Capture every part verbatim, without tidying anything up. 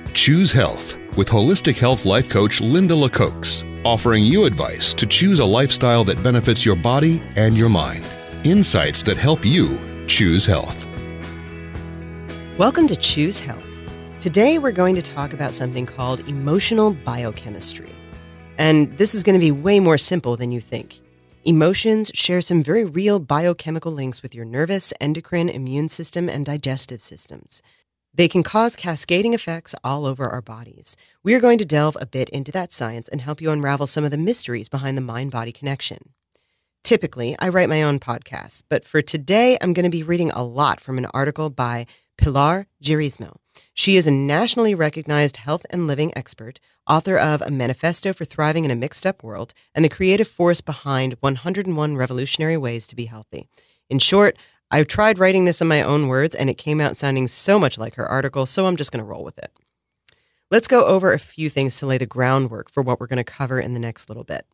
Choose Health with holistic health life coach Linda LaCoax, offering you advice to choose a lifestyle that benefits your body and your mind. Insights that help you choose health. Welcome to Choose Health. Today we're going to talk about something called emotional biochemistry. And this is going to be way more simple than you think. Emotions share some very real biochemical links with your nervous, endocrine, immune system, and digestive systems. They can cause cascading effects all over our bodies. We are going to delve a bit into that science and help you unravel some of the mysteries behind the mind-body connection. Typically, I write my own podcasts, but for today, I'm going to be reading a lot from an article by Pilar Girismo. She is a nationally recognized health and living expert, author of A Manifesto for Thriving in a Mixed-Up World, and the creative force behind one hundred one Revolutionary Ways to Be Healthy. In short, I tried writing this in my own words, and it came out sounding so much like her article, so I'm just going to roll with it. Let's go over a few things to lay the groundwork for what we're going to cover in the next little bit.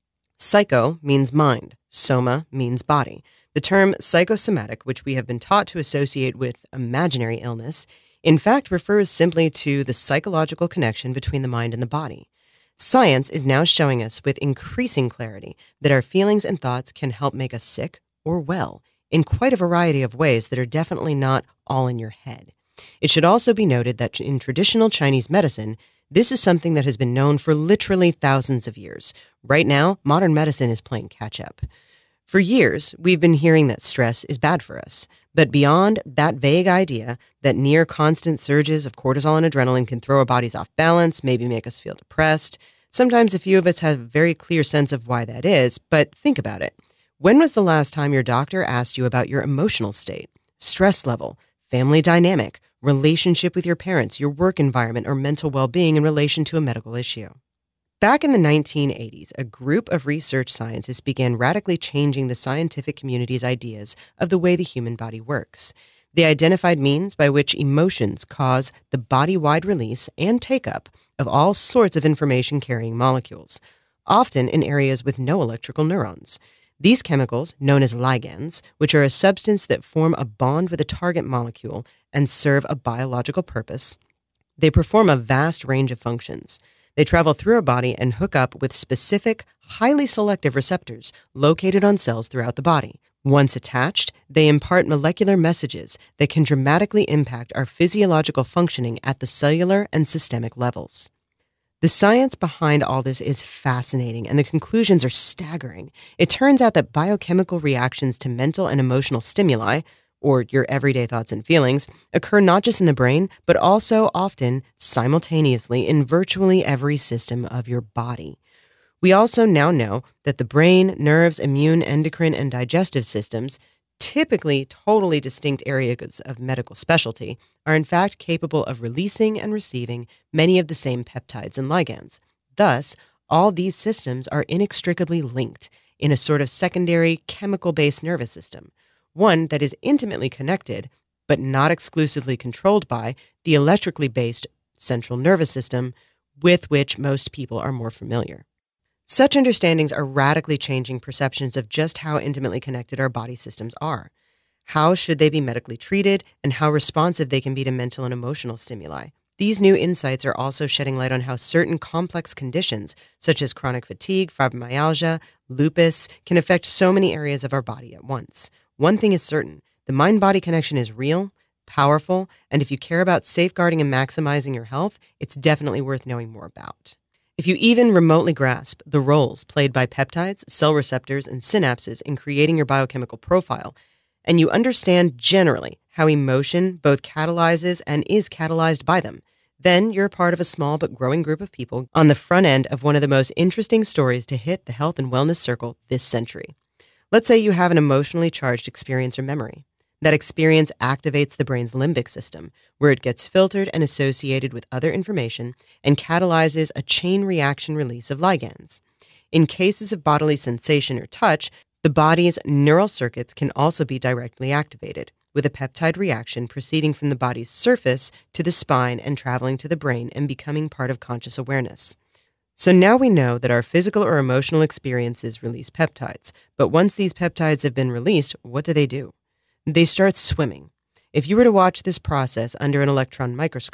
Psycho means mind. Soma means body. The term psychosomatic, which we have been taught to associate with imaginary illness, in fact refers simply to the psychological connection between the mind and the body. Science is now showing us with increasing clarity that our feelings and thoughts can help make us sick or well in quite a variety of ways that are definitely not all in your head. It should also be noted that in traditional Chinese medicine, this is something that has been known for literally thousands of years. Right now, modern medicine is playing catch-up. For years, we've been hearing that stress is bad for us. But beyond that vague idea that near constant surges of cortisol and adrenaline can throw our bodies off balance, maybe make us feel depressed, sometimes a few of us have a very clear sense of why that is, but think about it. When was the last time your doctor asked you about your emotional state, stress level, family dynamic, relationship with your parents, your work environment, or mental well-being in relation to a medical issue? Back in the nineteen eighties, a group of research scientists began radically changing the scientific community's ideas of the way the human body works. They identified means by which emotions cause the body-wide release and take-up of all sorts of information-carrying molecules, often in areas with no electrical neurons. These chemicals, known as ligands, which are a substance that form a bond with a target molecule and serve a biological purpose, they perform a vast range of functions. They travel through our body and hook up with specific, highly selective receptors located on cells throughout the body. Once attached, they impart molecular messages that can dramatically impact our physiological functioning at the cellular and systemic levels. The science behind all this is fascinating, and the conclusions are staggering. It turns out that biochemical reactions to mental and emotional stimuli, or your everyday thoughts and feelings, occur not just in the brain, but also often simultaneously in virtually every system of your body. We also now know that the brain, nerves, immune, endocrine, and digestive systems, typically totally distinct areas of medical specialty, are in fact capable of releasing and receiving many of the same peptides and ligands. Thus, all these systems are inextricably linked in a sort of secondary chemical-based nervous system, one that is intimately connected, but not exclusively controlled by, the electrically based central nervous system with which most people are more familiar. Such understandings are radically changing perceptions of just how intimately connected our body systems are. How should they be medically treated, and how responsive they can be to mental and emotional stimuli. These new insights are also shedding light on how certain complex conditions, such as chronic fatigue, fibromyalgia, lupus, can affect so many areas of our body at once. One thing is certain, the mind-body connection is real, powerful, and if you care about safeguarding and maximizing your health, it's definitely worth knowing more about. If you even remotely grasp the roles played by peptides, cell receptors, and synapses in creating your biochemical profile, and you understand generally how emotion both catalyzes and is catalyzed by them, then you're a part of a small but growing group of people on the front end of one of the most interesting stories to hit the health and wellness circle this century. Let's say you have an emotionally charged experience or memory. That experience activates the brain's limbic system, where it gets filtered and associated with other information and catalyzes a chain reaction release of ligands. In cases of bodily sensation or touch, the body's neural circuits can also be directly activated, with a peptide reaction proceeding from the body's surface to the spine and traveling to the brain and becoming part of conscious awareness. So now we know that our physical or emotional experiences release peptides, but once these peptides have been released, what do they do? They start swimming. If you were to watch this process under an electron microscope,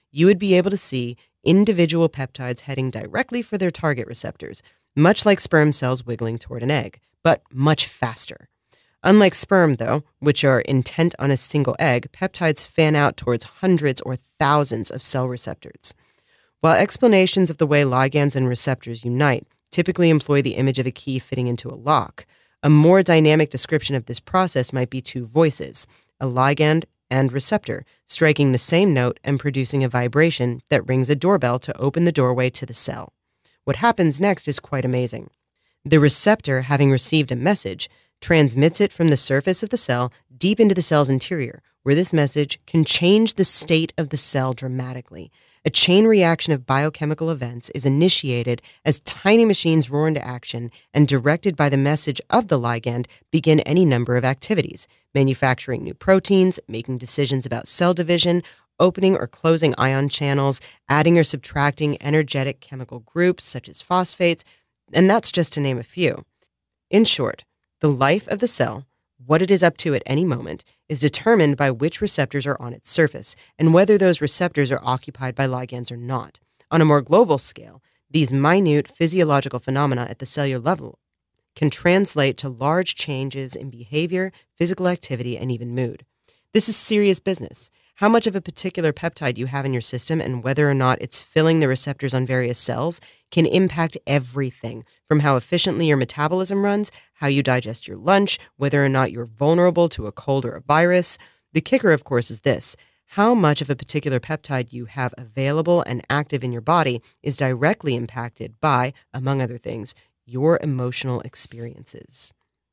you would be able to see individual peptides heading directly for their target receptors, much like sperm cells wiggling toward an egg, but much faster. Unlike sperm, though, which are intent on a single egg, peptides fan out towards hundreds or thousands of cell receptors. While explanations of the way ligands and receptors unite typically employ the image of a key fitting into a lock, a more dynamic description of this process might be two voices, a ligand and receptor, striking the same note and producing a vibration that rings a doorbell to open the doorway to the cell. What happens next is quite amazing. The receptor, having received a message, transmits it from the surface of the cell deep into the cell's interior, where this message can change the state of the cell dramatically. A chain reaction of biochemical events is initiated as tiny machines roar into action and, directed by the message of the ligand, begin any number of activities, manufacturing new proteins, making decisions about cell division, opening or closing ion channels, adding or subtracting energetic chemical groups such as phosphates, and that's just to name a few. In short, the life of the cell, what it is up to at any moment, is determined by which receptors are on its surface and whether those receptors are occupied by ligands or not. On a more global scale, these minute physiological phenomena at the cellular level can translate to large changes in behavior, physical activity, and even mood. This is serious business. How much of a particular peptide you have in your system and whether or not it's filling the receptors on various cells can impact everything, from how efficiently your metabolism runs, how you digest your lunch, whether or not you're vulnerable to a cold or a virus. The kicker, of course, is this. How much of a particular peptide you have available and active in your body is directly impacted by, among other things, your emotional experiences.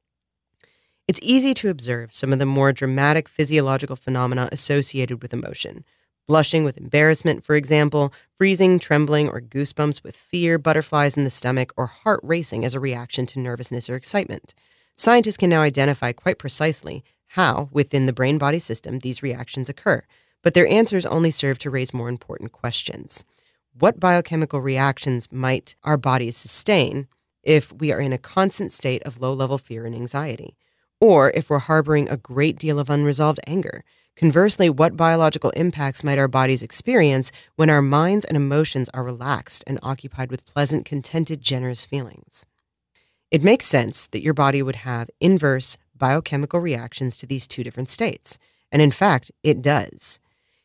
It's easy to observe some of the more dramatic physiological phenomena associated with emotion. Blushing with embarrassment, for example, freezing, trembling, or goosebumps with fear, butterflies in the stomach, or heart racing as a reaction to nervousness or excitement. Scientists can now identify quite precisely how, within the brain-body system, these reactions occur, but their answers only serve to raise more important questions. What biochemical reactions might our bodies sustain if we are in a constant state of low-level fear and anxiety? Or if we're harboring a great deal of unresolved anger? Conversely, what biological impacts might our bodies experience when our minds and emotions are relaxed and occupied with pleasant, contented, generous feelings? It makes sense that your body would have inverse biochemical reactions to these two different states. And in fact, it does.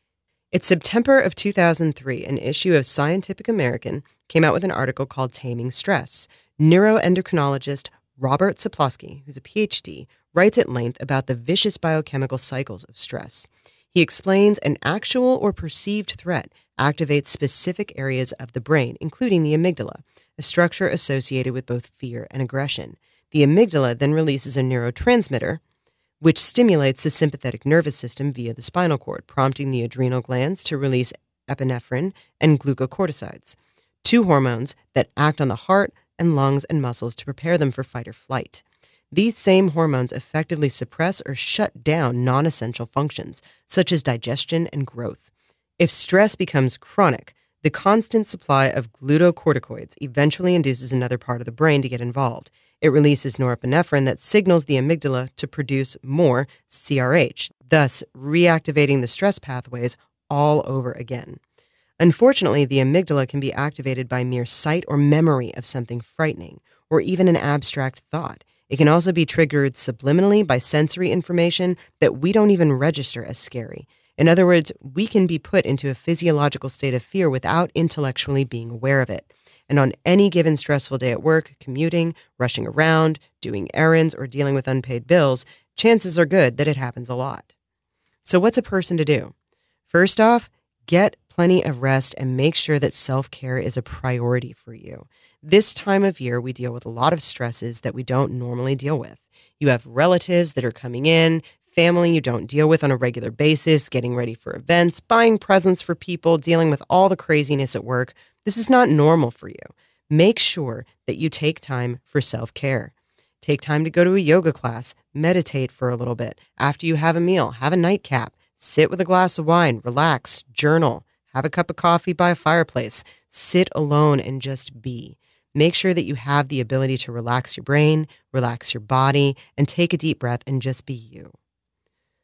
In September of two thousand three, an issue of Scientific American came out with an article called Taming Stress. Neuroendocrinologist Robert Sapolsky, who's a P H D, writes at length about the vicious biochemical cycles of stress. He explains an actual or perceived threat activates specific areas of the brain, including the amygdala, a structure associated with both fear and aggression. The amygdala then releases a neurotransmitter, which stimulates the sympathetic nervous system via the spinal cord, prompting the adrenal glands to release epinephrine and glucocorticoids, two hormones that act on the heart and lungs and muscles to prepare them for fight or flight. These same hormones effectively suppress or shut down non-essential functions, such as digestion and growth. If stress becomes chronic, the constant supply of glucocorticoids eventually induces another part of the brain to get involved. It releases norepinephrine that signals the amygdala to produce more C R H, thus reactivating the stress pathways all over again. Unfortunately, the amygdala can be activated by mere sight or memory of something frightening, or even an abstract thought. It can also be triggered subliminally by sensory information that we don't even register as scary. In other words, we can be put into a physiological state of fear without intellectually being aware of it. And on any given stressful day at work, commuting, rushing around, doing errands, or dealing with unpaid bills, chances are good that it happens a lot. So what's a person to do? First off, get plenty of rest and make sure that self-care is a priority for you. This time of year, we deal with a lot of stresses that we don't normally deal with. You have relatives that are coming in, family you don't deal with on a regular basis, getting ready for events, buying presents for people, dealing with all the craziness at work. This is not normal for you. Make sure that you take time for self-care. Take time to go to a yoga class, meditate for a little bit. After you have a meal, have a nightcap, sit with a glass of wine, relax, journal, have a cup of coffee by a fireplace, sit alone and just be. Make sure that you have the ability to relax your brain, relax your body, and take a deep breath and just be you.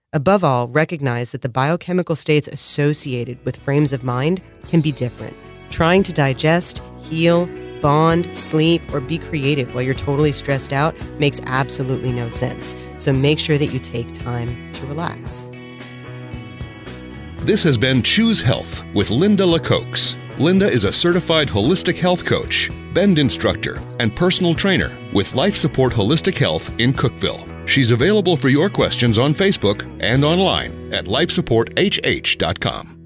Above all, recognize that the biochemical states associated with frames of mind can be different. Trying to digest, heal, bond, sleep, or be creative while you're totally stressed out makes absolutely no sense. So make sure that you take time to relax. This has been Choose Health with Linda LaCoax. Linda is a certified holistic health coach, Bend instructor, and personal trainer with Life Support Holistic Health in Cookeville. She's available for your questions on Facebook and online at life support h h dot com.